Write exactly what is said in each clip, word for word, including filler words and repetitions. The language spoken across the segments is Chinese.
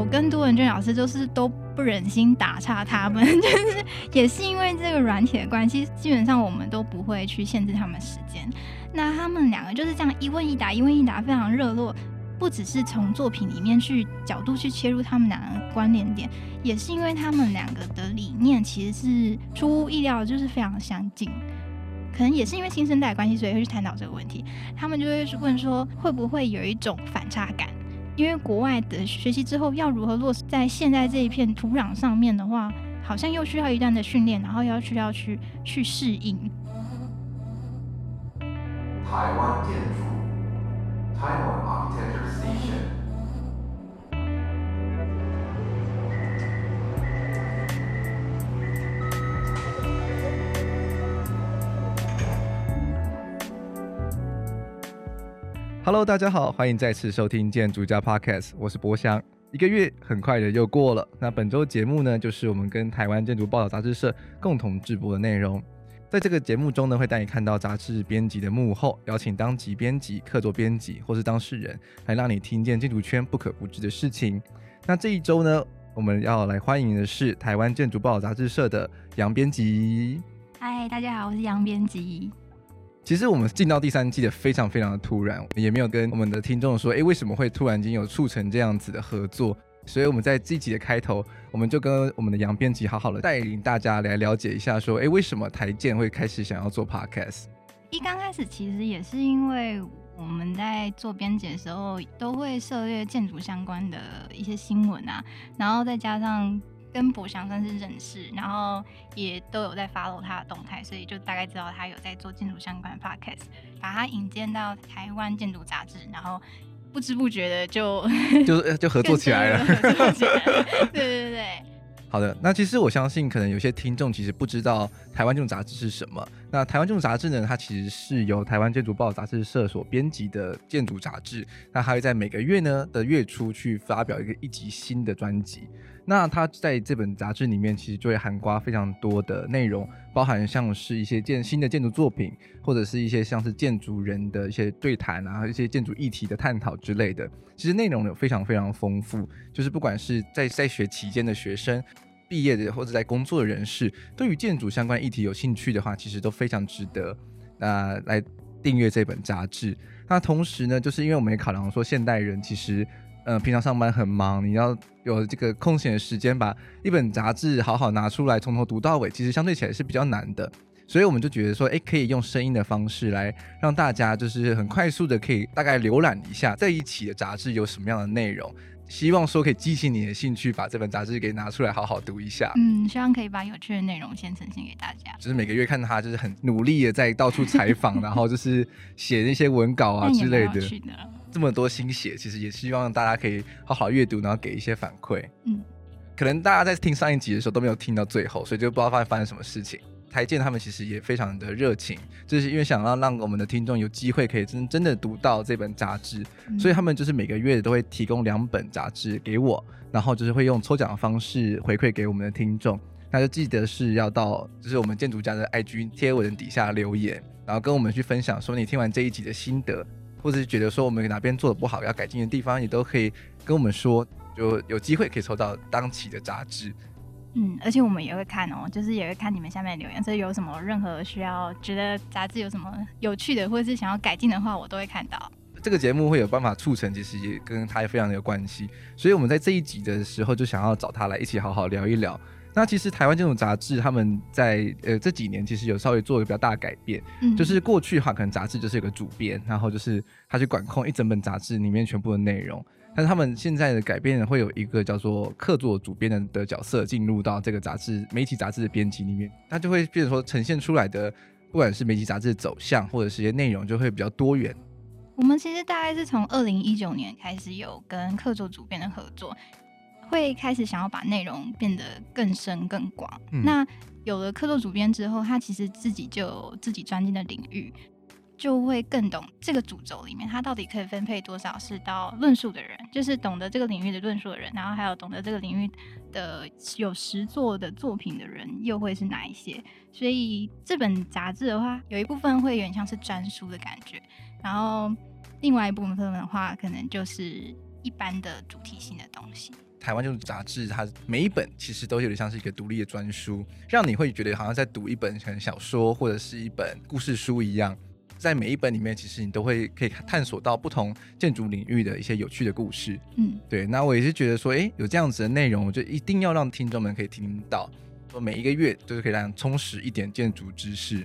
跟杜文娟老师就是都不忍心打岔他们，就是也是因为这个软体的关系，基本上我们都不会去限制他们时间。那他们两个就是这样一问一答一问一答，非常热络，不只是从作品里面去角度去切入他们两个的关联点，也是因为他们两个的理念其实是出乎意料，就是非常相近。可能也是因为新生代的关系，所以会去探讨这个问题。他们就会问说，会不会有一种反差感？因为国外的学习之后要如何落实在现在这一片土壤上面的话，好像又需要一段的训练，然后要需要去去适应。 台湾建筑 Taiwan Architecture Station。Hello， 大家好，欢迎再次收听建筑家 Podcast， 我是博翔。一个月很快的又过了，那本周节目呢，就是我们跟台湾建筑报道杂志社共同制播的内容。在这个节目中呢，会带你看到杂志编辑的幕后，邀请当级编辑、客座编辑或是当事人，来让你听见建筑圈不可不知的事情。那这一周呢，我们要来欢迎的是台湾建筑报道杂志社的杨编辑。 嗨，大家好，我是杨编辑。 其实我们进到第三季的非常非常的突然，也没有跟我们的听众说，哎，为什么会突然间有促成这样子的合作？所以我们在这一集的开头，我们就跟我们的杨编辑好好的带领大家来了解一下，说，哎，为什么台建会开始想要做 podcast？ 一刚开始其实也是因为我们在做编辑的时候，都会涉猎建筑相关的一些新闻啊，然后再加上跟博翔算是认识，然后也都有在 follow 他的动态，所以就大概知道他有在做建筑相关的 podcast， 把他引荐到台湾建筑杂志，然后不知不觉的就就就合作起来了， 合作起来了，对对对。 好的，那其实我相信可能有些听众其实不知道台湾建筑杂志是什么。那台湾建筑杂志呢，它其实是由台湾建筑报道杂志社所编辑的建筑杂志，那它会在每个月呢的月初去发表一个一集新的专辑。那它在这本杂志里面其实就会涵盖非常多的内容，包含像是一些建新的建筑作品，或者是一些像是建筑人的一些对谈啊，一些建筑议题的探讨之类的。其实内容有非常非常丰富，就是不管是在在学期间的学生、毕业的或者在工作的人士，对于建筑相关议题有兴趣的话，其实都非常值得、呃、来订阅这本杂志。那同时呢，就是因为我们也考量说现代人其实呃，平常上班很忙，你要有这个空闲的时间把一本杂志好好拿出来从头读到尾，其实相对起来是比较难的。所以我们就觉得说，哎，可以用声音的方式来让大家就是很快速的可以大概浏览一下这一期的杂志有什么样的内容，希望说可以激起你的兴趣，把这本杂志给拿出来好好读一下。 嗯，希望可以把有趣的内容先呈现给大家。 就是每个月看他就是很努力的在到处采访，然后就是写那些文稿啊之类的。这么多心血，其实也希望大家可以好好阅读，然后给一些反馈。嗯，可能大家在听上一集的时候都没有听到最后，所以就不知道发生什么事情。台建他们其实也非常的热情，就是因为想要让我们的听众有机会可以 真, 真的读到这本杂志、嗯、所以他们就是每个月都会提供两本杂志给我，然后就是会用抽奖的方式回馈给我们的听众。那就记得是要到就是我们建筑家的 I G 贴文底下留言，然后跟我们去分享说你听完这一集的心得，或者是觉得说我们哪边做的不好要改进的地方，也都可以跟我们说，就有机会可以抽到当期的杂志。 嗯，而且我们也会看哦，就是也会看你们下面的留言，所以有什么任何需要觉得杂志有什么有趣的，或者是想要改进的话，我都会看到。 这个节目会有办法促成，其实也跟他非常的有关系，所以我们在这一集的时候就想要找他来一起好好聊一聊。那其实台湾这种杂志他们在呃这几年其实有稍微做一个比较大的改变、嗯、就是过去的话可能杂志就是有个主编，然后就是他去管控一整本杂志里面全部的内容，但是他们现在的改变会有一个叫做客座主编的的角色进入到这个杂志媒体杂志的编辑里面，他就会变成说呈现出来的不管是媒体杂志的走向或者是一些内容就会比较多元。 我们其实大概是从二零一九年开始有跟客座主编的合作，会开始想要把内容变得更深更广、嗯、那有了客座主编之后，他其实自己就有自己专精的领域，就会更懂这个主轴里面他到底可以分配多少是到论述的人，就是懂得这个领域的论述的人，然后还有懂得这个领域的有实作的作品的人又会是哪一些。所以这本杂志的话有一部分会有点像是专书的感觉，然后另外一部分的话可能就是一般的主题性的东西。 台湾建筑杂志它每一本其实都有点像是一个独立的专书，让你会觉得好像在读一本可能小说或者是一本故事书一样，在每一本里面其实你都会可以探索到不同建筑领域的一些有趣的故事。嗯，对，那我也是觉得说哎，有这样子的内容我就一定要让听众们可以听到，说每一个月都是可以让充实一点建筑知识。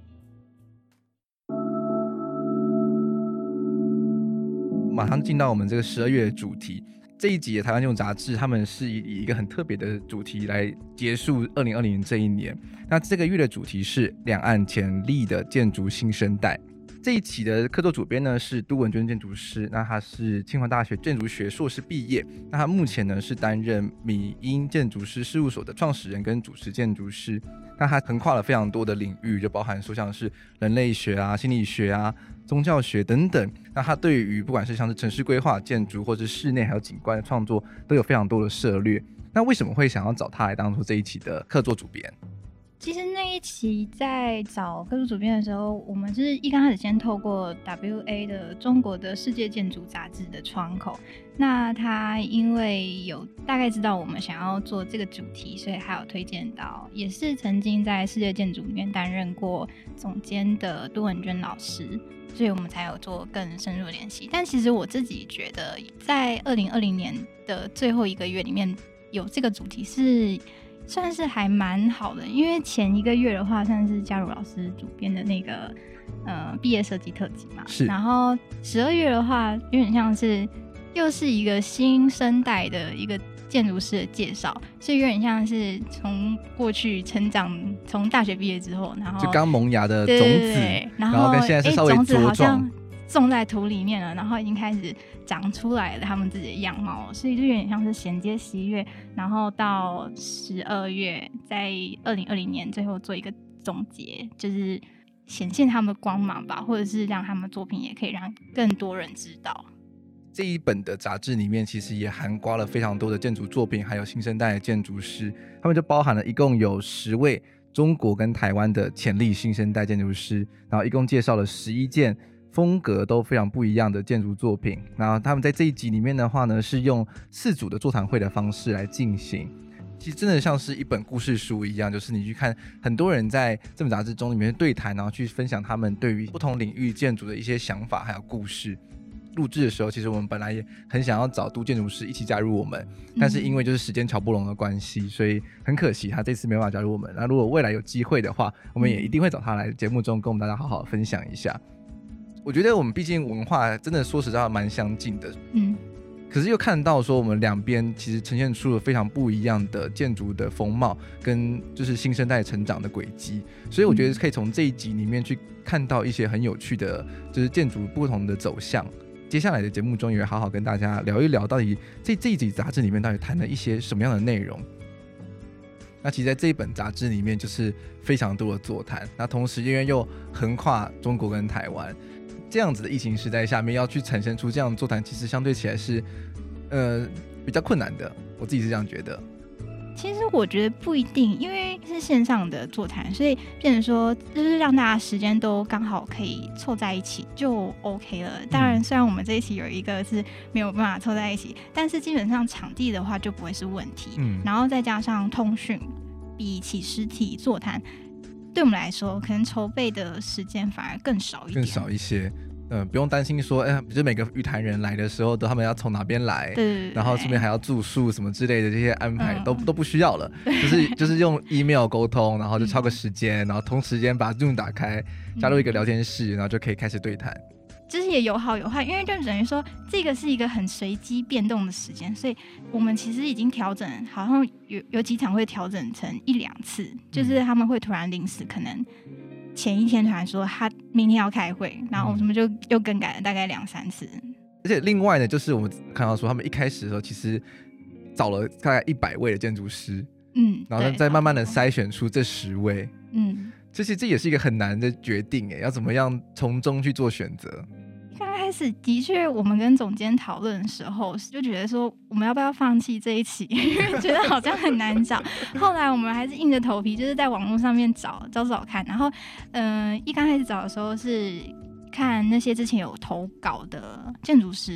马上进到我们这个十二月的主题，这一集的台湾建筑杂志他们是以一个很特别的主题来结束二零二零年这一年。那这个月的主题是两岸潜力的建筑新生代。这一期的客座主编呢是都文娟建筑师，那他是清华大学建筑学硕士毕业，那他目前呢是担任米英建筑师事务所的创始人跟主持建筑师。那他横跨了非常多的领域，就包含说像是人类学啊、心理学啊、宗教学等等。那他对于不管是像是城市规划、建筑或者室内还有景观的创作都有非常多的涉猎。那为什么会想要找他来当做这一期的客座主编？ 其实那一期在找客座主编的时候，我们是一刚开始先透过 W A 的中国的世界建筑杂志的窗口，那他因为有大概知道我们想要做这个主题，所以还有推荐到也是曾经在世界建筑里面担任过总监的都文娟老师，所以我们才有做更深入的联系。但其实我自己觉得在二零二零年的最后一个月里面有这个主题是算是还蛮好的，因为前一个月的话算是嘉如老师主编的那个呃毕业设计特辑嘛， 是。 然后十二月的话有点像是又是一个新生代的一个建筑师的介绍，所以有点像是从过去成长，从大学毕业之后，然后就刚萌芽的种子，对对对， 然后然后跟现在是稍微茁壮， 种在土里面了，然后已经开始长出来了他们自己的样貌了，所以就有点像是衔接十一月，然后到十二月，在二零二零年最后做一个总结，就是显现他们的光芒吧，或者是让他们作品也可以让更多人知道。 这一本的杂志里面其实也涵盖了非常多的建筑作品，还有新生代的建筑师，他们就包含了一共有十位中国跟台湾的潜力新生代建筑师，然后一共介绍了十一件风格都非常不一样的建筑作品。然后他们在这一集里面的话呢，是用四组的座谈会的方式来进行，其实真的像是一本故事书一样，就是你去看很多人在这本杂志中里面对谈，然后去分享他们对于不同领域建筑的一些想法还有故事。录制的时候其实我们本来也很想要找都建筑师一起加入我们，但是因为就是时间瞧不拢的关系，所以很可惜他这次没办法加入我们。那如果未来有机会的话，我们也一定会找他来节目中跟我们大家好好分享一下。我觉得我们毕竟文化真的说实在蛮相近的，嗯，可是又看到说我们两边其实呈现出了非常不一样的建筑的风貌跟就是新生代成长的轨迹，所以我觉得可以从这一集里面去看到一些很有趣的就是建筑不同的走向。接下来的节目中也会好好跟大家聊一聊到底这这一集杂志里面到底谈了一些什么样的内容。那其实在这一本杂志里面就是非常多的座谈，那同时因为又横跨中国跟台湾这样子的疫情时代下面，要去产生出这样的座谈其实相对起来是呃比较困难的，我自己是这样觉得。 其实我觉得不一定，因为是线上的座谈，所以变成说就是让大家时间都刚好可以凑在一起就 OK 了。当然虽然我们这一期有一个是没有办法凑在一起，但是基本上场地的话就不会是问题，嗯，然后再加上通讯比起实体座谈对我们来说可能筹备的时间反而更少一点， 更少一些，呃，不用担心说，哎，就每个语坛人来的时候，都他们要从哪边来，对，然后顺便还要住宿什么之类的这些安排，嗯、都都不需要了，就是就是用 email 沟通，然后就敲个时间，然后同时间把 Zoom 打开，加入一个聊天室，然后就可以开始对谈。 就是也有好有坏，因为就等于说这个是一个很随机变动的时间，所以我们其实已经调整，好像有有几场会调整成一两次，就是他们会突然临时可能。前一天突然说他明天要开会，然后我们就又更改了大概两三次。 而且另外呢，就是我们看到说他们一开始的时候其实找了大概一百位的建筑师，嗯，然后再慢慢的筛选出这十位，嗯，其实这也是一个很难的决定耶，要怎么样从中去做选择。 刚开始的确我们跟总监讨论的时候就觉得说我们要不要放弃这一期，因为觉得好像很难找。后来我们还是硬着头皮就是在网络上面找找找看，然后嗯、呃，一刚开始找的时候是看那些之前有投稿的建筑师，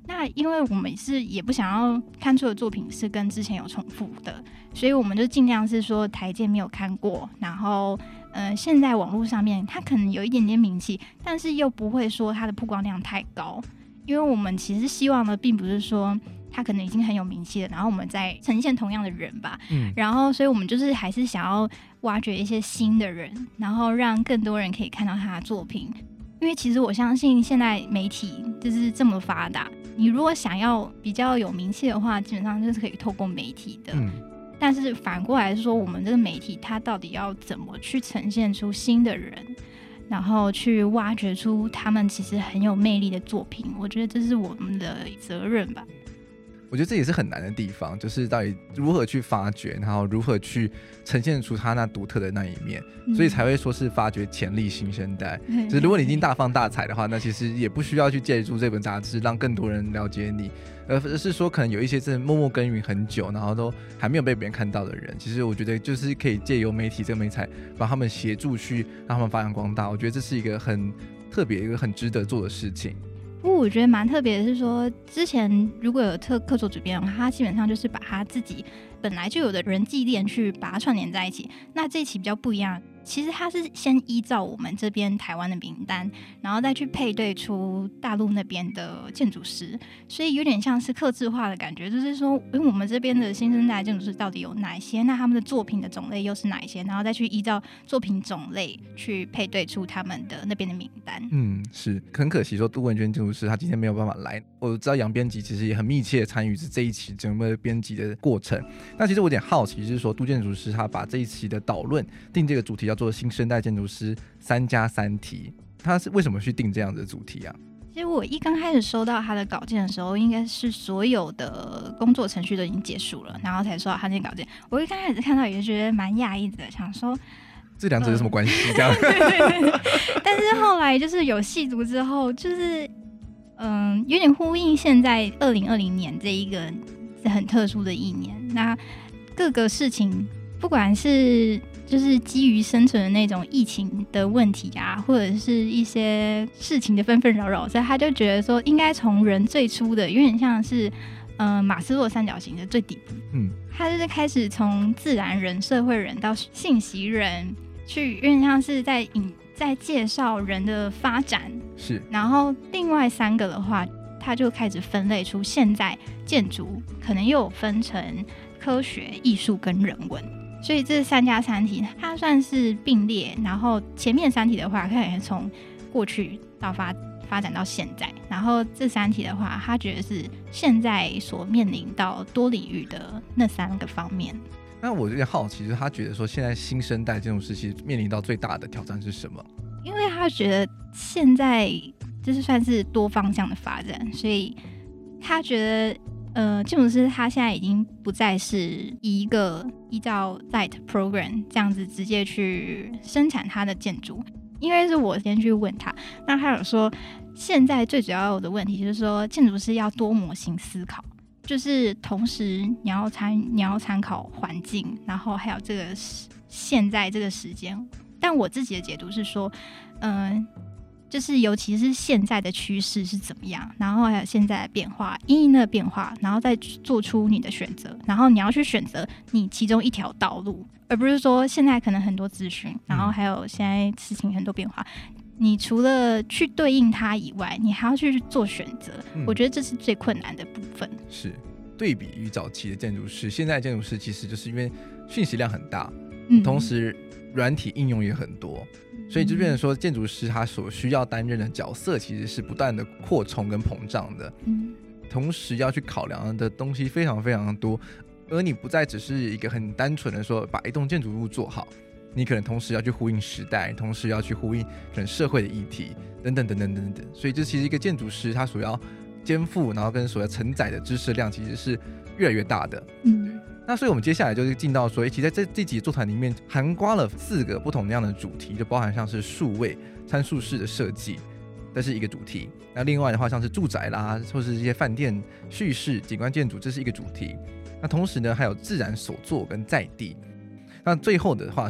那因为我们是也不想要看出的作品是跟之前有重复的，所以我们就尽量是说台阶没有看过，然后呃，现在网络上面它可能有一点点名气，但是又不会说它的曝光量太高，因为我们其实希望的并不是说他可能已经很有名气了，然后我们再呈现同样的人吧，嗯，然后所以我们就是还是想要挖掘一些新的人，然后让更多人可以看到他的作品。因为其实我相信现在媒体就是这么发达，你如果想要比较有名气的话，基本上就是可以透过媒体的，嗯，但是反过来说，我们这个媒体它到底要怎么去呈现出新的人，然后去挖掘出他们其实很有魅力的作品，我觉得这是我们的责任吧。 我觉得这也是很难的地方，就是到底如何去发掘，然后如何去呈现出他那独特的那一面，嗯，所以才会说是发掘潜力新生代，嗯，就是如果你已经大放大彩的话，那其实也不需要去借助这本杂志让更多人了解你，而是说可能有一些真的默默耕耘很久，然后都还没有被别人看到的人，其实我觉得就是可以借由媒体这个媒材帮他们协助去让他们发扬光大，我觉得这是一个很特别一个很值得做的事情。 不过我觉得蛮特别的是说，之前如果有特客座主编的话，他基本上就是把他自己本来就有的人际链去把它串联在一起。那这一期比较不一样，其实他是先依照我们这边台湾的名单，然后再去配对出大陆那边的建筑师，所以有点像是客制化的感觉，就是说因为我们这边的新生代建筑师到底有哪些，那他们的作品的种类又是哪一些，然后再去依照作品种类去配对出他们的那边的名单。 嗯，是很可惜说杜文娟建筑师他今天没有办法来，我知道杨编辑其实也很密切的参与这一期整个编辑的过程。那其实我有点好奇，就是说杜建筑师他把这一期的导论定这个主题叫做新生代建筑师三加三题，他是为什么去定这样的主题啊？ 其实我一刚开始收到他的稿件的时候，应该是所有的工作程序都已经结束了，然后才收到他那稿件。我一刚开始看到也觉得蛮讶异的，想说这两者有什么关系？呃、这样对对对，但是后来就是有细读之后，就是嗯、呃，有点呼应现在二零二零年这一个是很特殊的一年。那各个事情，不管是就是基于生存的那种疫情的问题啊，或者是一些事情的纷纷扰扰，所以他就觉得说，应该从人最初的，有点像是呃马斯洛三角形的最底部，嗯，他就是开始从自然人、社会人到信息人。去有点像是在引在介绍人的发展， 是。 然后另外三个的话，他就开始分类出现在建筑可能又有分成科学、艺术跟人文，所以这三加三题它算是并列。然后前面三题的话，可能从过去到发发展到现在，然后这三题的话，他觉得是现在所面临到多领域的那三个方面。 那我有点好奇，就是他觉得说现在新生代建筑师其实面临到最大的挑战是什么？ 因为他觉得现在就是算是多方向的发展，所以他觉得呃，建筑师他现在已经不再是以一个依照 Light Program 这样子直接去生产他的建筑。因为是我先去问他，那他有说现在最主要的问题就是说建筑师要多模型思考。就是同时你要参你要参考环境，然后还有这个现在这个时间。但我自己的解读是说，嗯、呃，就是尤其是现在的趋势是怎么样，然后还有现在的变化，因应的变化，然后再做出你的选择，然后你要去选择你其中一条道路，而不是说现在可能很多资讯，然后还有现在事情很多变化。你除了去对应它以外，你还要去做选择、嗯、我觉得这是最困难的部分。 是对比于早期的建筑师，现在的建筑师其实就是因为讯息量很大、嗯、同时软体应用也很多，所以就变成说建筑师他所需要担任的角色其实是不断的扩充跟膨胀的、嗯、同时要去考量的东西非常非常多，而你不再只是一个很单纯的说把一栋建筑物做好，你可能同时要去呼应时代，同时要去呼应可能社会的议题等等等等等等，所以这其实一个建筑师他所要肩负然后跟所要承载的知识量其实是越来越大的。嗯，那所以我们接下来就是进到说，其实在这这集座谈里面涵盖了四个不同样的主题，就包含像是数位参数式的设计，这是一个主题。那另外的话像是住宅啦，或是一些饭店叙事景观建筑，这是一个主题。那同时呢还有自然手作跟在地。那最后的话是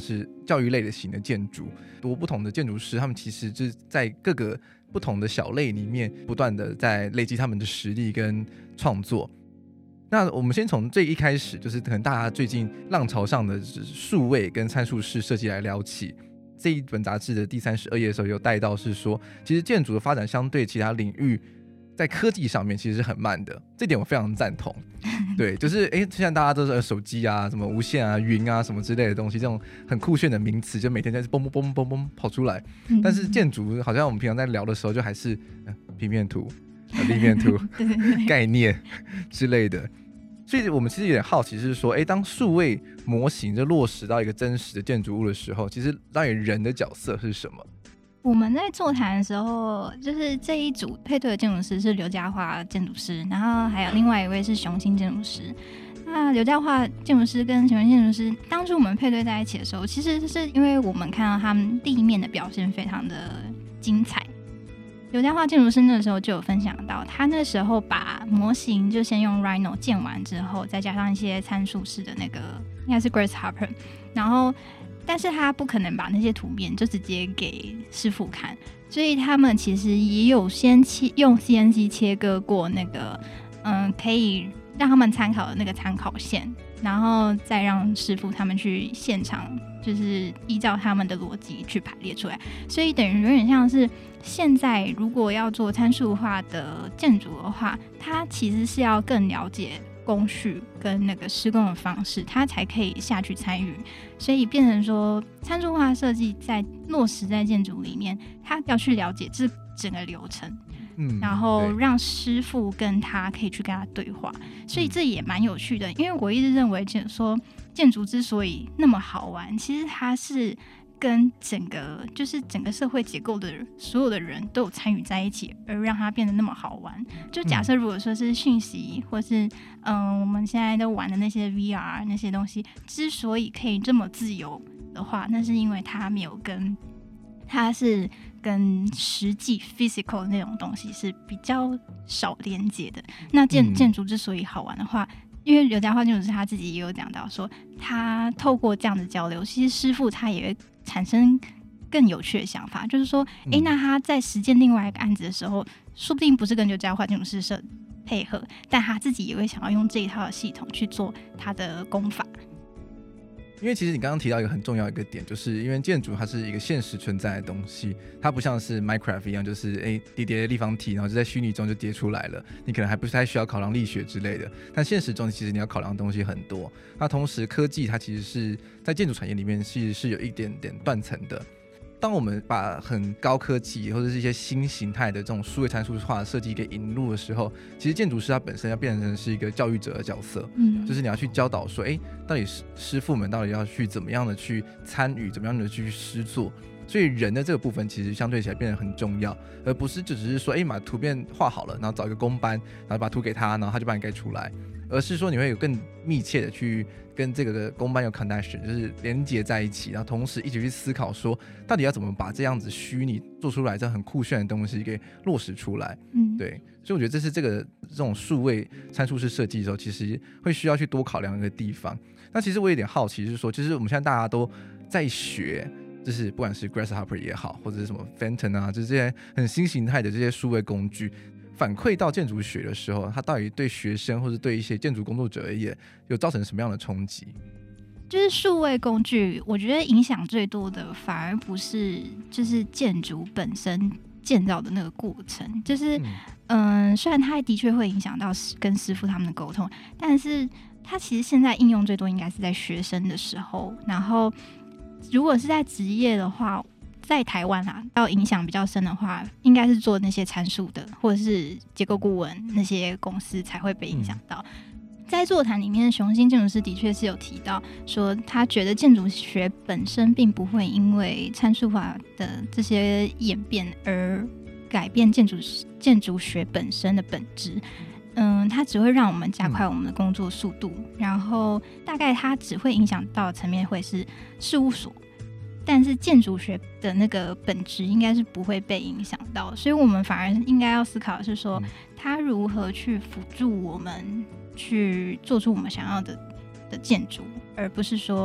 教育类的型的建筑，多不同的建筑师，他们其实就是在各个不同的小类里面不断的在累积他们的实力跟创作。那我们先从最一开始，就是可能大家最近浪潮上的数位跟参数式设计来聊起。这一本杂志的第三十二页的时候有带到是说，其实建筑的发展相对其他领域在科技上面其实是很慢的，这点我非常赞同。对，就是哎，现在大家都是手机啊、什么无线啊、云啊什么之类的东西，这种很酷炫的名词，就每天在嘣嘣嘣嘣嘣跑出来。但是建筑好像我们平常在聊的时候，就还是、呃、平面图、呃、立面图、概念之类的。所以我们其实有点好奇是说，哎，当数位模型就落实到一个真实的建筑物的时候，其实到底人的角色是什么？ 我们在座谈的时候，就是这一组配对的建筑师是刘家华建筑师，然后还有另外一位是雄心建筑师。那刘家华建筑师跟雄心建筑师当初我们配对在一起的时候，其实是因为我们看到他们地面的表现非常的精彩。刘家华建筑师那时候就有分享到，他那时候把模型就先用 Rhino 建完之后，再加上一些参数式的那个应该是 Grace Hopper， 然后但是他不可能把那些图面就直接给师傅看，所以他们其实也有先切用 C N C 切割过那个嗯，可以让他们参考的那个参考线，然后再让师傅他们去现场就是依照他们的逻辑去排列出来。所以等于有点像是现在如果要做参数化的建筑的话，它其实是要更了解工序跟那个施工的方式，它才可以下去参与。所以变成说参数化设计在落实在建筑里面，它要去了解这整个流程，嗯，然后让师傅跟他可以去跟他对话。所以这也蛮有趣的，因为我一直认为说建筑之所以那么好玩，其实它是跟整个就是整个社会结构的所有的人都有参与在一起，而让它变得那么好玩。就假设如果说是讯息，或是嗯我们现在都玩的那些 V R 那些东西，之所以可以这么自由的话，那是因为它没有跟它是跟实际 physical 那种东西是比较少连接的。那建建筑之所以好玩的话，因为刘家华建筑师他自己也有讲到说，他透过这样的交流，其实师傅他也会产生更有趣的想法，就是说，哎、嗯，那他在实践另外一个案子的时候，说不定不是跟刘家华建筑师社配合，但他自己也会想要用这一套的系统去做他的工法。 因为其实你刚刚提到一个很重要一个点，就是因为建筑它是一个现实存在的东西，它不像是 Minecraft 一样，就是哎叠叠立方体，然后就在虚拟中就叠出来了，你可能还不太需要考量力学之类的。但现实中其实你要考量的东西很多。那同时科技它其实是在建筑产业里面其实是有一点点断层的。当我们把很高科技或者是一些新形态的这种数位参数化的设计给引入的时候，其实建筑师他本身要变成是一个教育者的角色，嗯，就是你要去教导说，哎，到底师傅们到底要去怎么样的去参与，怎么样的去施作。所以人的这个部分其实相对起来变得很重要，而不是就只是说，哎，把图片画好了，然后找一个工班，然后把图给他，然后他就帮你盖出来，而是说你会有更密切的去跟这个工班有 connection， 就是连接在一起，然后同时一起去思考说，到底要怎么把这样子虚拟做出来这很酷炫的东西给落实出来。嗯，对，所以我觉得这是这个这种数位参数式设计的时候，其实会需要去多考量一个地方。那其实我有点好奇，就是说，其实我们现在大家都在学。就是不管是 Grasshopper 也好，或者是什么 Phantom 啊，就是这些很新形态的这些数位工具，反馈到建筑学的时候，它到底对学生或者对一些建筑工作者而言，有造成什么样的衝擊？ 就是数位工具，我觉得影响最多的反而不是就是建筑本身建造的那个过程，就是嗯、呃，虽然它的确会影响到跟师傅他们的沟通，但是它其实现在应用最多应该是在学生的时候，然后。如果是在职业的话，在台湾啊，到影响比较深的话，应该是做那些参数的，或者是结构顾问那些公司才会被影响到。嗯、在座谈里面，雄心建筑师的确是有提到说，他觉得建筑学本身并不会因为参数化的这些演变而改变建筑建筑学本身的本质。嗯，它只会让我们加快我们的工作速度，嗯、然后大概它只会影响到的层面会是事务所，但是建筑学的那个本质应该是不会被影响到，所以我们反而应该要思考的是说，嗯、它如何去辅助我们去做出我们想要的的建筑，而不是说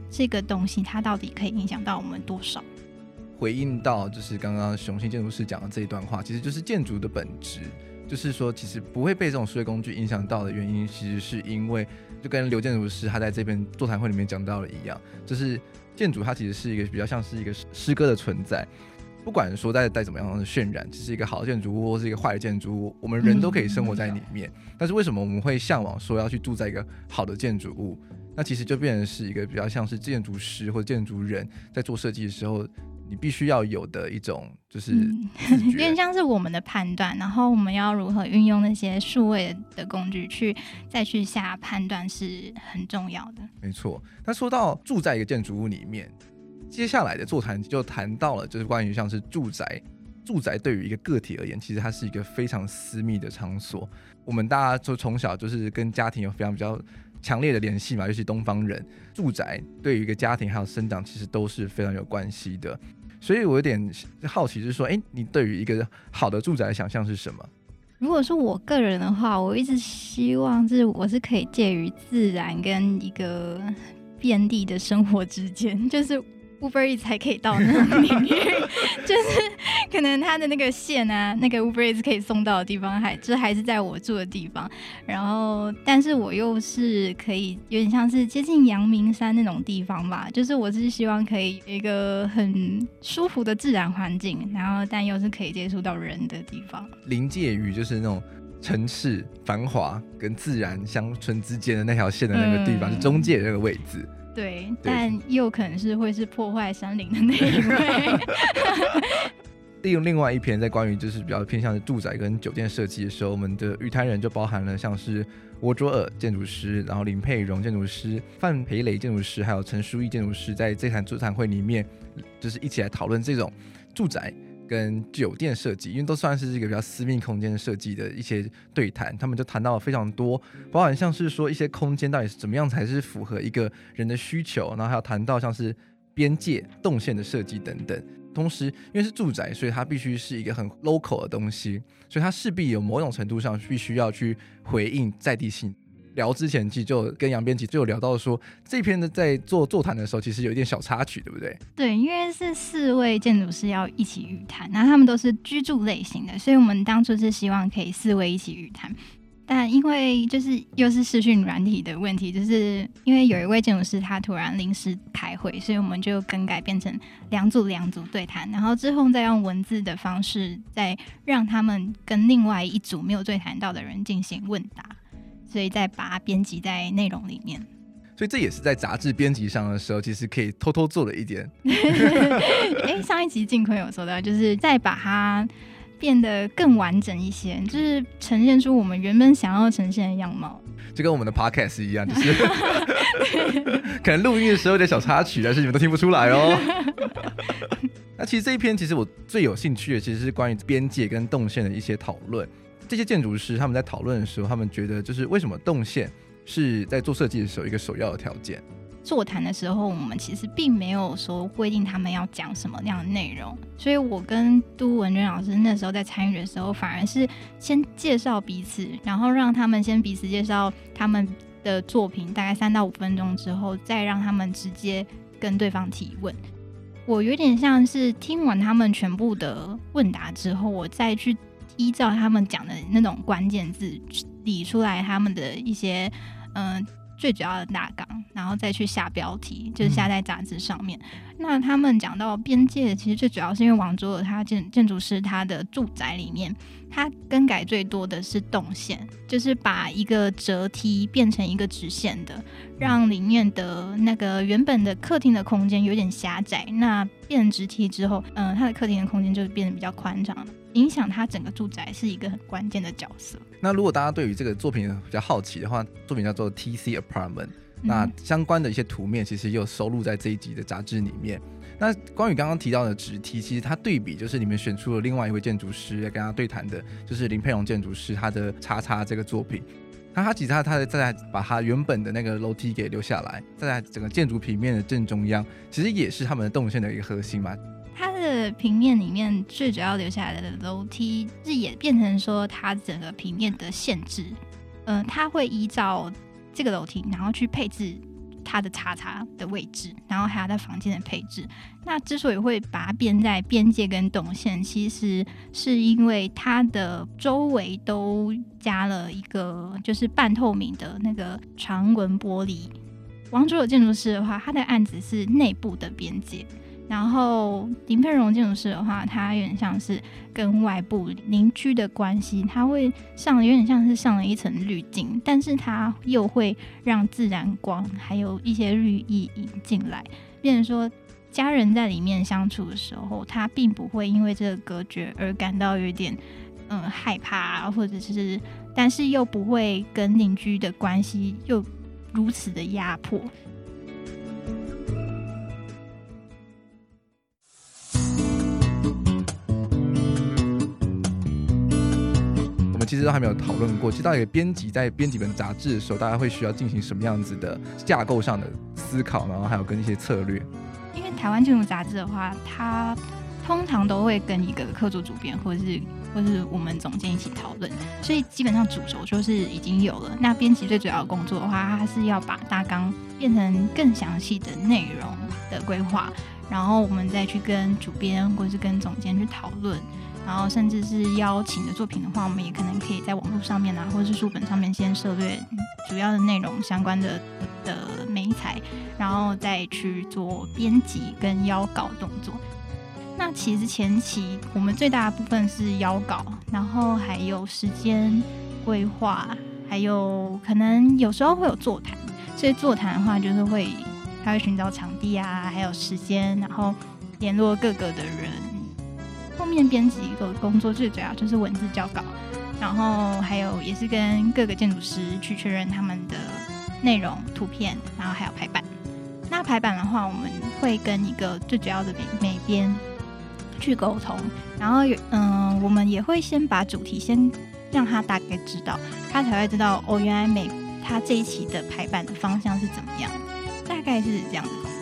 这个东西它到底可以影响到我们多少。 回应到就是刚刚雄心建筑师讲的这一段话，其实就是建筑的本质，就是说其实不会被这种数位工具影响到的原因，其实是因为就跟刘建筑师他在这边座谈会里面讲到的一样，就是建筑它其实是一个比较像是一个诗歌的存在，不管说再再怎么样的渲染，只是一个好的建筑物或是一个坏的建筑物，我们人都可以生活在里面、嗯、但是为什么我们会向往说要去住在一个好的建筑物，那其实就变成是一个比较像是建筑师或者建筑人在做设计的时候你必须要有的一种就是自觉、嗯、 有点像是我们的判断，然后我们要如何运用那些数位的工具去再去下判断是很重要的。 没错。那说到住在一个建筑物里面，接下来的座谈就谈到了就是关于像是住宅住宅对于一个个体而言，其实它是一个非常私密的场所，我们大家就从小就是跟家庭有非常比较强烈的联系嘛，尤其东方人，住宅对于一个家庭还有生长其实都是非常有关系的。所以我有点好奇就是说，哎，你对于一个好的住宅的想象是什么？ 如果说我个人的话，我一直希望是我是可以介于自然跟一个遍地的生活之间，就是 Uber Eats 才可以到那种领域就是可能它的那个线啊，那个 Uber Eats 可以送到的地方还就还是在我住的地方，然后但是我又是可以有点像是接近阳明山那种地方吧，就是我是希望可以有一个很舒服的自然环境，然后但又是可以接触到人的地方， 临界于就是那种城市繁华跟自然乡村之间的那条线的那个地方、嗯、是中介的那个位置。 对，但又可能是会是破坏山林的那一位利用另外一篇在关于就是比较偏向的住宅跟酒店设计的时候，我们的与谈人就包含了像是沃卓尔建筑师，然后林佩蓉建筑师、范培雷建筑师还有陈淑义建筑师，在这场座谈会里面就是一起来讨论这种住宅跟酒店设计，因为都算是一个比较私密空间设计的一些对谈，他们就谈到了非常多，包含像是说一些空间到底是怎么样才是符合一个人的需求，然后还有谈到像是边界动线的设计等等。同时因为是住宅，所以它必须是一个很 local 的东西，所以它势必有某种程度上必须要去回应在地性。聊之前其实就跟杨编辑就有聊到说，这篇的在做座谈的时候其实有一点小插曲，对不对？ 对，因为是四位建筑师要一起语谈，然后他们都是居住类型的，所以我们当初是希望可以四位一起语谈，但因为就是又是视讯软体的问题，就是因为有一位建筑师他突然临时开会，所以我们就更改变成两组两组对谈，然后之后再用文字的方式再让他们跟另外一组没有对谈到的人进行问答，所以再把它编辑在内容里面。 所以这也是在杂志编辑上的时候其实可以偷偷做的一点欸、上一集靖坤有说到，就是再把它变得更完整一些，就是呈现出我们原本想要呈现的样貌， 就跟我们的 podcast 一样，就是可能录音的时候有点小插曲，但是你们都听不出来哦那其实这一篇其实我最有兴趣的其实是关于边界跟动线的一些讨论。这些建筑师他们在讨论的时候，他们觉得就是为什么动线是在做设计的时候一个首要的条件。 座谈的时候我们其实并没有说规定他们要讲什么样的内容，所以我跟都文娟老师那时候在参与的时候，反而是先介绍彼此，然后让他们先彼此介绍他们的作品，大概三到五分钟之后再让他们直接跟对方提问。我有点像是听完他们全部的问答之后，我再去依照他们讲的那种关键字理出来他们的一些嗯、呃、最主要的大纲，然后再去下标题，就是下在杂志上面、嗯、那他们讲到边界，其实最主要是因为王卓尔他 建, 建筑师他的住宅里面，他更改最多的是动线，就是把一个折梯变成一个直线的，让里面的那个原本的客厅的空间有点狭窄，那变成直梯之后，嗯、呃，他的客厅的空间就变得比较宽敞了，影响他整个住宅是一个很关键的角色。 那如果大家对于这个作品比较好奇的话，作品叫做 T C Apartment， 那相关的一些图面其实也有收录在这一集的杂志里面。那关于刚刚提到的直梯，其实它对比就是你们选出了另外一位建筑师跟他对谈的，就是林佩蓉建筑师他的叉叉这个作品。那他其实他他再把他原本的那个楼梯给留下来，在整个建筑平面的正中央，其实也是他们的动线的一个核心嘛。 它的平面里面最主要留下来的楼梯是也变成说它整个平面的限制，呃，它会依照这个楼梯然后去配置他的叉叉的位置，然后还有他房间的配置。那之所以会把它编在边界跟动线，其实是因为它的周围都加了一个就是半透明的那个长纹玻璃。王卓有建筑师的话，他的案子是内部的边界，然后林佩蓉建筑师的话，它有点像是跟外部邻居的关系，它会上有点像是上了一层滤镜，但是它又会让自然光还有一些绿意引进来，变成说家人在里面相处的时候，他并不会因为这个隔绝而感到有点嗯害怕，或者是但是又不会跟邻居的关系又如此的压迫。 我们其实都还没有讨论过，其实到底编辑在编辑本杂志的时候，大家会需要进行什么样子的架构上的思考，然后还有跟一些策略。 因为台湾建筑杂志的话，它通常都会跟一个客座主编或者是或是我们总监一起讨论，所以基本上主轴就是已经有了。那编辑最主要的工作的话，它是要把大纲变成更详细的内容的规划，然后我们再去跟主编或是跟总监去讨论，然后甚至是邀请的作品的话，我们也可能可以在网络上面啊，或者是书本上面先涉略主要的内容相关的的媒材，然后再去做编辑跟邀稿动作。那其实前期我们最大的部分是邀稿，然后还有时间规划，还有可能有时候会有座谈。所以座谈的话，就是会他会寻找场地啊，还有时间，然后联络各个的人。后面编辑的工作最主要就是文字校稿，然后还有也是跟各个建筑师去确认他们的内容、图片，然后还有排版。那排版的话，我们会跟一个最主要的美编去沟通，然后嗯、呃，我们也会先把主题先让他大概知道，他才会知道哦，原来每他这一期的排版的方向是怎么样，大概是这样的工作。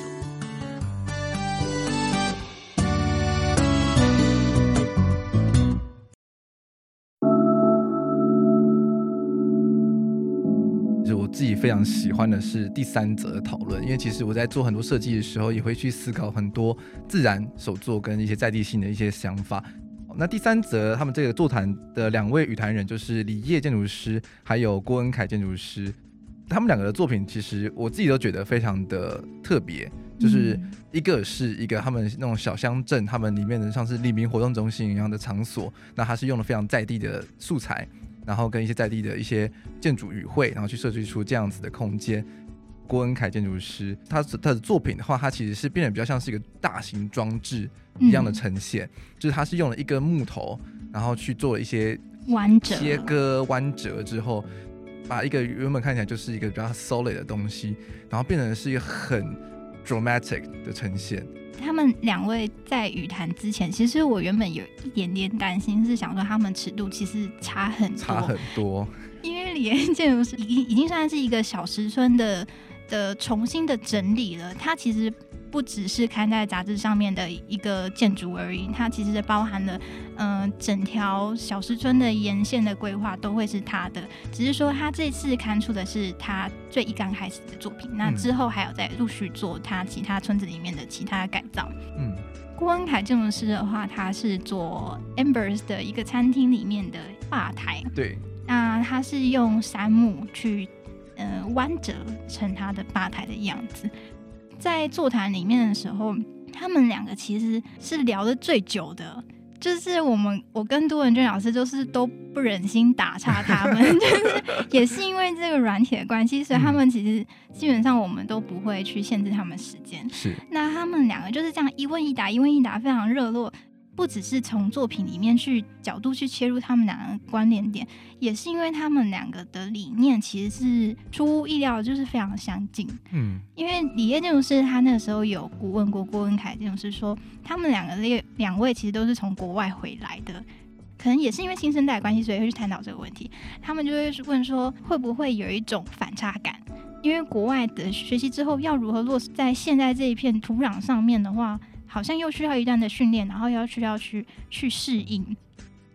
我自己非常喜欢的是第三则的讨论，因为其实我在做很多设计的时候，也会去思考很多自然手作跟一些在地性的一些想法。那第三则他们这个座谈的两位语坛人就是李烨建筑师还有郭恩凯建筑师，他们两个的作品其实我自己都觉得非常的特别，就是一个是一个他们那种小乡镇，他们里面的像是黎明活动中心一样的场所，那它是用了非常在地的素材，然后跟一些在地的一些建筑语汇，然后去设计出这样子的空间。郭恩凯建筑师他他的作品的话，他其实是变得比较像是一个大型装置一样的呈现、嗯、就是他是用了一根木头，然后去做了一些弯折切割弯折之后，把一个原本看起来就是一个比较 solid 的东西，然后变成是一个很 dramatic 的呈现。 他们两位在语坛之前，其实我原本有一点点担心，是想说他们尺度其实差很多， 差很多。 因为李烨建筑师已经已经算是一个小石村的的重新的整理了，它其实不只是刊在杂志上面的一个建筑而已，它其实包含了呃整条小石村的沿线的规划都会是它的，只是说他这次刊出的是他最一刚开始的作品，那之后还有再陆续做他其他村子里面的其他改造。嗯，郭恩凯建筑师的话，他是做 Ambers 的一个餐厅里面的吧台， 对， 那他是用杉木去呃弯折成他的吧台的样子。在座谈里面的时候，他们两个其实是聊得最久的，就是我们我跟杜文娟老师就是都不忍心打岔他们就是也是因为这个软体的关系，所以他们其实基本上我们都不会去限制他们时间。 是， 那他们两个就是这样一问一答一问一答，非常热络，不只是从作品里面去角度去切入他们两个的关联点，也是因为他们两个的理念其实是出乎意料，就是非常相近。嗯，因为李烨建筑师他那个时候有顾问过郭恩凯建筑师说，他们两个两位其实都是从国外回来的，可能也是因为新生代的关系，所以会去探讨这个问题。他们就会问说，会不会有一种反差感？因为国外的学习之后要如何落实在现在这一片土壤上面的话，好像又需要一段的训练，然后要需要去去适应。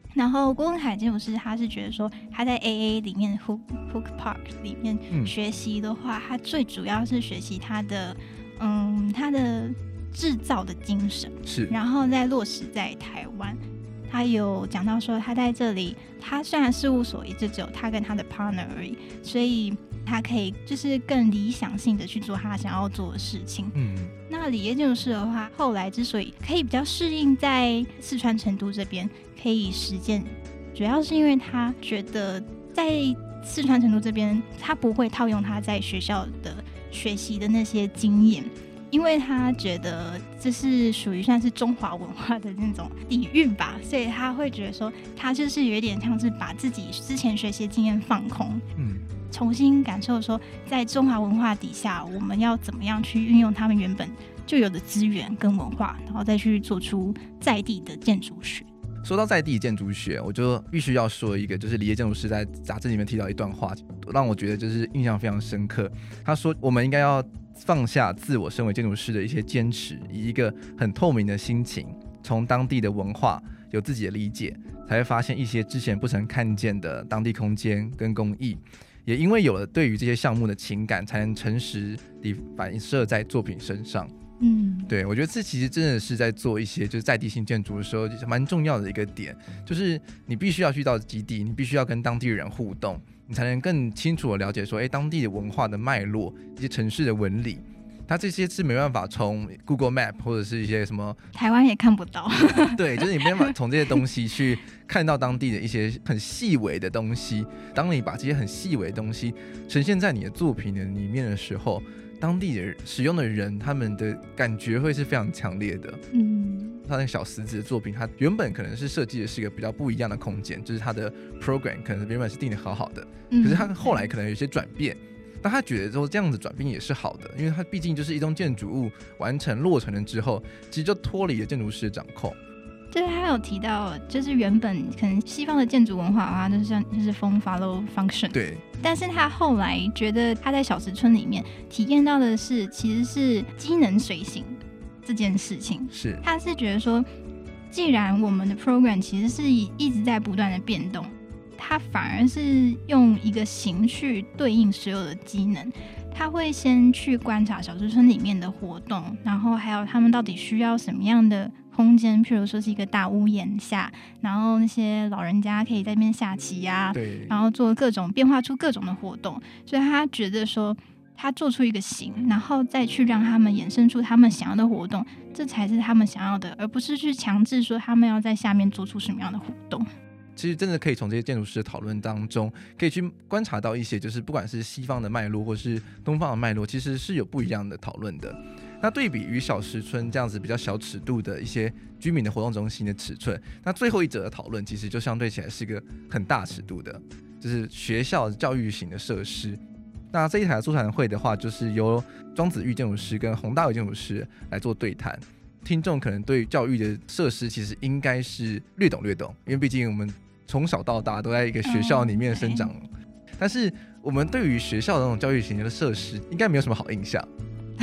然后郭文凯建筑师他是觉得说他在 A A 里面 Hook, Hook Park 里面学习的话、嗯、他最主要是学习他的嗯他的制造的精神， 是， 然后再落实在台湾。他有讲到说他在这里，他虽然事务所一直只有他跟他的 partner 而已，所以他可以就是更理想性的去做他想要做的事情。嗯，那李业建筑师的话，后来之所以可以比较适应在四川成都这边可以实践，主要是因为他觉得在四川成都这边，他不会套用他在学校的学习的那些经验。因为他觉得这是属于算是中华文化的那种底蕴吧，所以他会觉得说他就是有点像是把自己之前学习的经验放空，嗯，重新感受说在中华文化底下我们要怎么样去运用他们原本就有的资源跟文化，然后再去做出在地的建筑学。 说到在地建筑学，我就必须要说一个，就是李业建筑师在杂志里面提到一段话，让我觉得就是印象非常深刻。他说我们应该要放下自我身为建筑师的一些坚持，以一个很透明的心情，从当地的文化有自己的理解，才会发现一些之前不曾看见的当地空间跟工艺，也因为有了对于这些项目的情感，才能诚实地反射在作品身上。嗯，对，我觉得这其实真的是在做一些就是在地性建筑的时候蛮重要的一个点，就是你必须要去到基地，你必须要跟当地人互动，你才能更清楚的了解说，哎，当地的文化的脉络，一些城市的纹理，它这些是没办法从 Google Map 或者是一些什么台湾也看不到对，就是你没办法从这些东西去看到当地的一些很细微的东西。当你把这些很细微的东西呈现在你的作品里面的时候，当地的使用的人他们的感觉会是非常强烈的。嗯，他那个小石子的作品，他原本可能是设计的是一个比较不一样的空间，就是他的 program 可能原本是定的好好的，可是他后来可能有一些转变，但他觉得说这样子转变也是好的，因为他毕竟就是一栋建筑物完成落成了之后，其实就脱离了建筑师的掌控。 就是他有提到，就是原本可能西方的建筑文化的话，就是像就是 form follow function， 对。 但是他后来觉得他在小石村里面体验到的是，其实是机能随行这件事情。 是， 他是觉得说，既然我们的 program 其实是一直在不断的变动，他反而是用一个形去对应所有的机能。他会先去观察小石村里面的活动，然后还有他们到底需要什么样的空间，譬如说是一个大屋檐下，然后那些老人家可以在那边下棋啊， 对， 然后做各种变化出各种的活动。所以他觉得说他做出一个形，然后再去让他们衍生出他们想要的活动，这才是他们想要的，而不是去强制说他们要在下面做出什么样的活动。 其实真的可以从这些建筑师的讨论当中，可以去观察到一些就是不管是西方的脉络或是东方的脉络，其实是有不一样的讨论的。那对比于小石村这样子比较小尺度的一些居民的活动中心的尺寸，那最后一者的讨论其实就相对起来是一个很大尺度的，就是学校教育型的设施。那这一台座谈会的话，就是由庄子玉建筑师跟洪大伟建筑师来做对谈。听众可能对教育的设施其实应该是略懂略懂，因为毕竟我们从小到大都在一个学校里面生长，哦，但是我们对于学校的那种教育型的设施应该没有什么好印象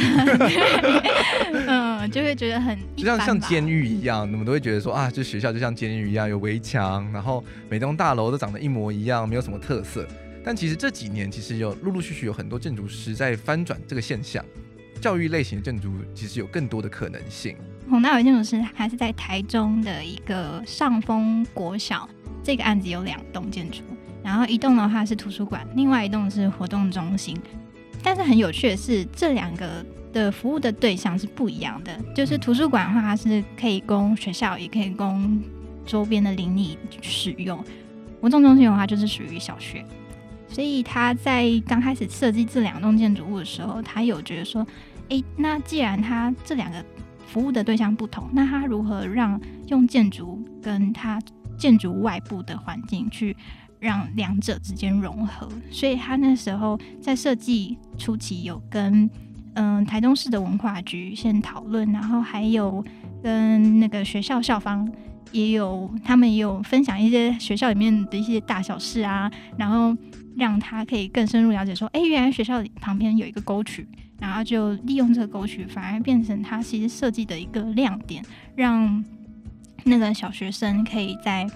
嗯，就会觉得很就像像监狱一样，我们都会觉得说啊，这学校就像监狱一样，有围墙，然后每栋大楼都长得一模一样，没有什么特色。但其实这几年其实有陆陆续续有很多建筑师在翻转这个现象，教育类型的建筑其实有更多的可能性。 洪大伟建筑师还是在台中的一个上丰国小，这个案子有两栋建筑，然后一栋的话是图书馆，另外一栋是活动中心。但是很有趣的是，这两个的服务的对象是不一样的。就是图书馆的话，它是可以供学校，也可以供周边的邻里使用；活动中心的话，就是属于小学。所以他在刚开始设计这两栋建筑物的时候，他有觉得说，哎，那既然他这两个服务的对象不同，那他如何让用建筑跟他建筑外部的环境去让两者之间融合？所以他那时候在设计初期有跟嗯台中市的文化局先讨论，然后还有跟那个学校校方也有，他们也有分享一些学校里面的一些大小事啊，然后让他可以更深入了解说，哎，原来学校旁边有一个沟渠，然后就利用这个沟渠，反而变成他其实设计的一个亮点，让那个小学生可以在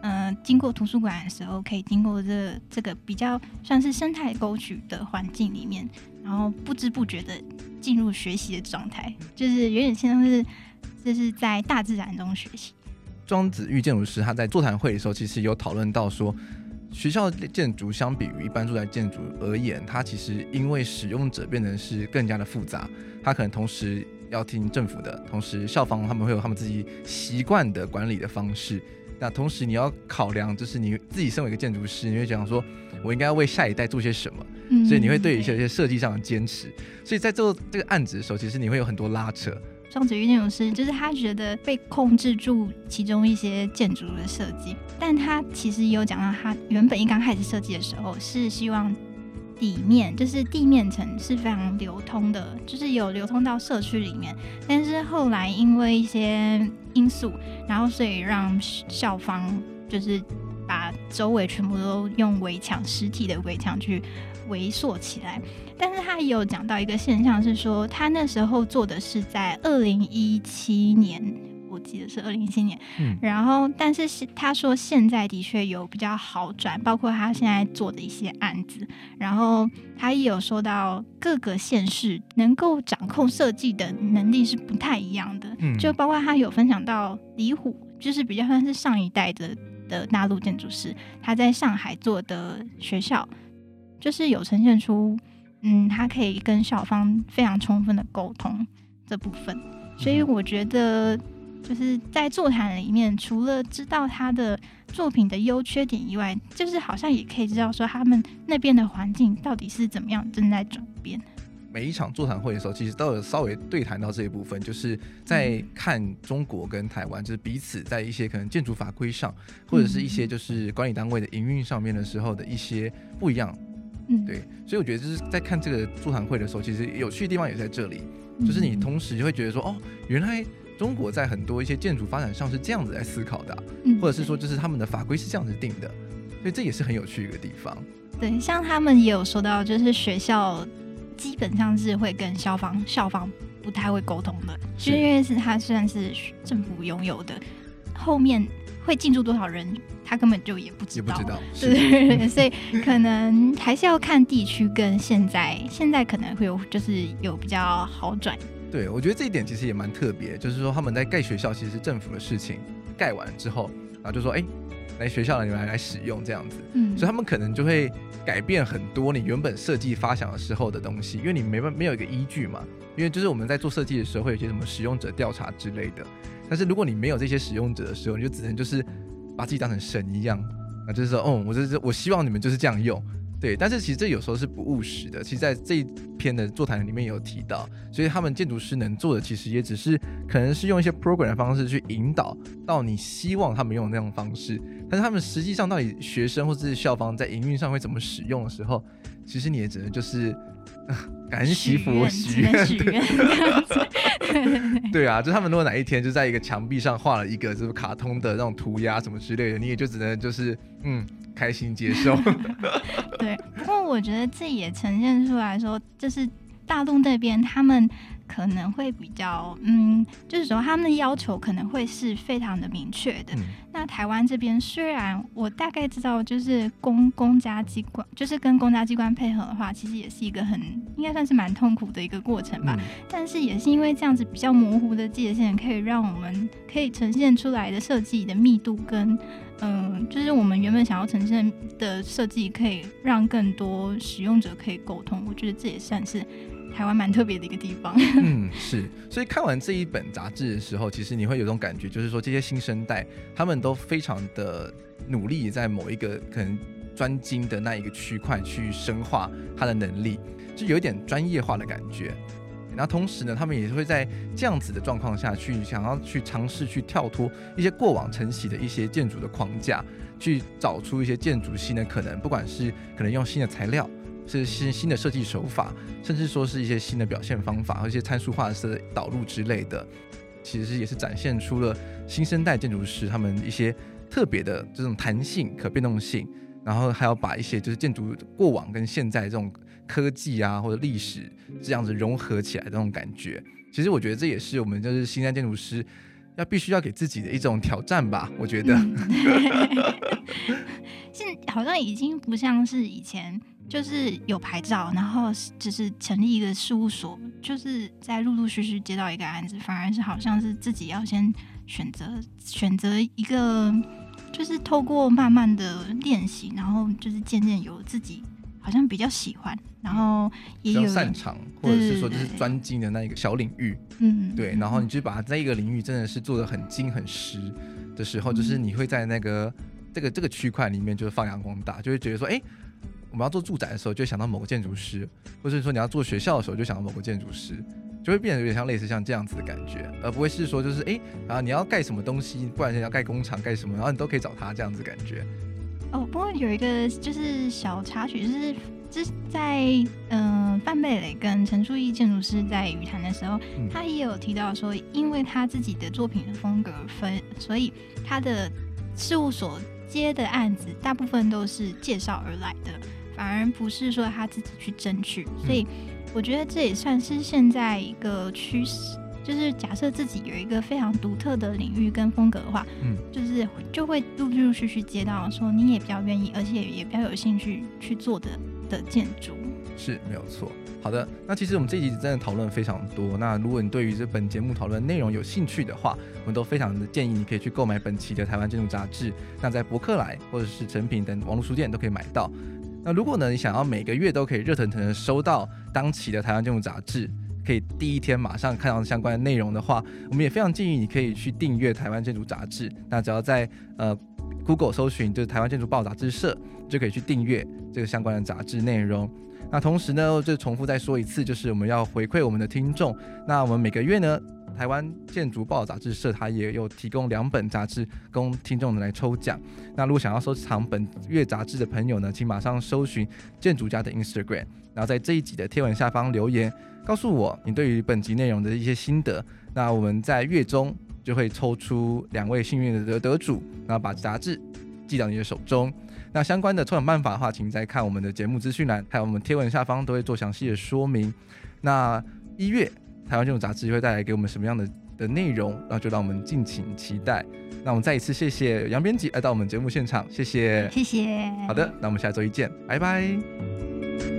呃经过图书馆的时候，可以经过这这个比较像是生态沟渠的环境里面，然后不知不觉的进入学习的状态，就是有点像是就是在大自然中学习。 庄子玉建筑师他在座谈会的时候，其实有讨论到说，学校建筑相比于一般住宅建筑而言，它其实因为使用者变成是更加的复杂，它可能同时要听政府的，同时校方他们会有他们自己习惯的管理的方式，那同时你要考量就是你自己身为一个建筑师，你会讲说我应该要为下一代做些什么、嗯、所以你会对一些设计上的坚持，所以在做这个案子的时候，其实你会有很多拉扯。 庄子玉建筑师就是他觉得被控制住其中一些建筑的设计，但他其实也有讲到他原本一刚开始设计的时候是希望底面就是地面层是非常流通的，就是有流通到社区里面，但是后来因为一些因素，然后所以让校方就是把周围全部都用围墙实体的围墙去围缩起来。但是他也有讲到一个现象是说，他那时候做的是在二零一七年，我记得是二零一七年、嗯、然后但是他说现在的确有比较好转，包括他现在做的一些案子，然后他也有说到各个县市能够掌控设计的能力是不太一样的、嗯、就包括他有分享到李虎，就是比较算是上一代的的大陆建筑师，他在上海做的学校就是有呈现出嗯，他可以跟校方非常充分的沟通这部分，所以我觉得就是在座谈里面，除了知道他的作品的优缺点以外，就是好像也可以知道说他们那边的环境到底是怎么样正在转变。 每一场座谈会的时候，其实都有稍微对谈到这一部分，就是在看中国跟台湾，就是彼此在一些可能建筑法规上，或者是一些就是管理单位的营运上面的时候的一些不一样。嗯，对，所以我觉得就是在看这个座谈会的时候，其实有趣的地方也在这里，就是你同时会觉得说，哦，原来中国在很多一些建筑发展上是这样子来思考的、啊嗯、或者是说就是他们的法规是这样子定的，所以这也是很有趣的一个地方。 对，像他们也有说到，就是学校基本上是会跟校方校方不太会沟通的，就因为是它虽然是政府拥有的，后面会进驻多少人他根本就也不知道， 也不知道， 对对对，所以可能还是要看地区跟现在现在可能会有就是有比较好转。 对，我觉得这一点其实也蛮特别，就是说他们在盖学校其实是政府的事情，盖完之后然后就说哎，来学校了，你们来使用这样子、嗯、所以他们可能就会改变很多你原本设计发想的时候的东西，因为你 没, 没有一个依据嘛，因为就是我们在做设计的时候会有一些什么使用者调查之类的，但是如果你没有这些使用者的时候，你就只能就是把自己当成神一样，就是说哦，我就是我希望你们就是这样用，对，但是其实这有时候是不务实的，其实在这一篇的座谈里面有提到，所以他们建筑师能做的其实也只是可能是用一些 program 的方式去引导到你希望他们用的那种方式，但是他们实际上到底学生或是校方在营运上会怎么使用的时候，其实你也只能就是感恩祈福许愿，对啊，就他们如果哪一天就在一个墙壁上画了一个就是卡通的那种涂鸦什么之类的，你也就只能就是嗯开心接受。 对，不过我觉得这也呈现出来说，就是大陆那边他们可能会比较嗯，就是说他们的要求可能会是非常的明确的、嗯、那台湾这边虽然我大概知道就是公公家机关就是跟公家机关配合的话，其实也是一个很应该算是蛮痛苦的一个过程吧、嗯、但是也是因为这样子比较模糊的界限，可以让我们可以呈现出来的设计的密度跟嗯，就是我们原本想要呈现的设计可以让更多使用者可以沟通，我觉得这也算是台湾蛮特别的一个地方。 嗯，是，所以看完这一本杂志的时候，其实你会有种感觉，就是说这些新生代他们都非常的努力在某一个可能专精的那一个区块去深化他的能力，就有一点专业化的感觉。然后同时呢，他们也会在这样子的状况下去想要去尝试去跳脱一些过往承袭的一些建筑的框架，去找出一些建筑新的可能，不管是可能用新的材料，是新的设计手法，甚至说是一些新的表现方法和一些参数化的导入之类的，其实也是展现出了新生代建筑师他们一些特别的这种弹性、可变动性，然后还要把一些就是建筑过往跟现在这种科技啊或者历史这样子融合起来的那种感觉。其实我觉得这也是我们就是新生代建筑师要必须要给自己的一种挑战吧，我觉得。嗯、 现好像已经不像是以前，就是有牌照，然后只是成立一个事务所，就是在陆陆续续接到一个案子，反而是好像是自己要先选择选择一个，就是透过慢慢的练习，然后就是渐渐有自己好像比较喜欢，然后也有比较擅长，或者是说就是专精的那一个小领域，嗯，对，然后你就把这一个领域真的是做得很精很实的时候，就是你会在那个这个这个区块里面就是放阳光大，就会觉得说，哎，我们要做住宅的时候就会想到某个建筑师，或者说你要做学校的时候就想到某个建筑师，就会变得有点像类似像这样子的感觉，而不会是说就是哎，然后你要盖什么东西，不然你要盖工厂盖什么，然后你都可以找他这样子的感觉。 哦，不过有一个就是小插曲，就是就是在嗯、呃、范贝蕾跟陈树义建筑师在语谈的时候、嗯，他也有提到说，因为他自己的作品的风格分，所以他的事务所接的案子大部分都是介绍而来的，反而不是说他自己去争取，所以我觉得这也算是现在一个趋势。就是假设自己有一个非常独特的领域跟风格的话，嗯，就是就会陆陆续续接到说你也比较愿意，而且也比较有兴趣去做的的建筑， 是没有错。好的，那其实我们这一集真的讨论非常多。那如果你对于这本节目讨论内容有兴趣的话，我们都非常的建议你可以去购买本期的台湾建筑杂志。那在博客来或者是诚品等网络书店都可以买到。那如果呢你想要每个月都可以热腾腾的收到当期的台湾建筑杂志，可以第一天马上看到相关的内容的话，我们也非常建议你可以去订阅台湾建筑杂志。那只要在呃 Google 搜寻就是台湾建筑报杂志社，就可以去订阅这个相关的杂志内容。那同时呢，就重复再说一次，就是我们要回馈我们的听众。那我们每个月呢，台湾建筑报杂志社它也有提供两本杂志供听众来抽奖。那如果想要收藏本月杂志的朋友呢，请马上搜寻建筑家的 Instagram， 然后在这一集的贴文下方留言，告诉我你对于本集内容的一些心得。那我们在月中就会抽出两位幸运的得主，然后把杂志寄到你的手中。那相关的抽奖办法的话，请再看我们的节目资讯栏，还有我们贴文下方都会做详细的说明。那一月台湾建筑杂志会带来给我们什么样的的内容，那就让我们敬请期待。那我们再一次谢谢杨编辑来到我们节目现场，谢谢， 谢谢。 好的，那我们下周一见，拜拜。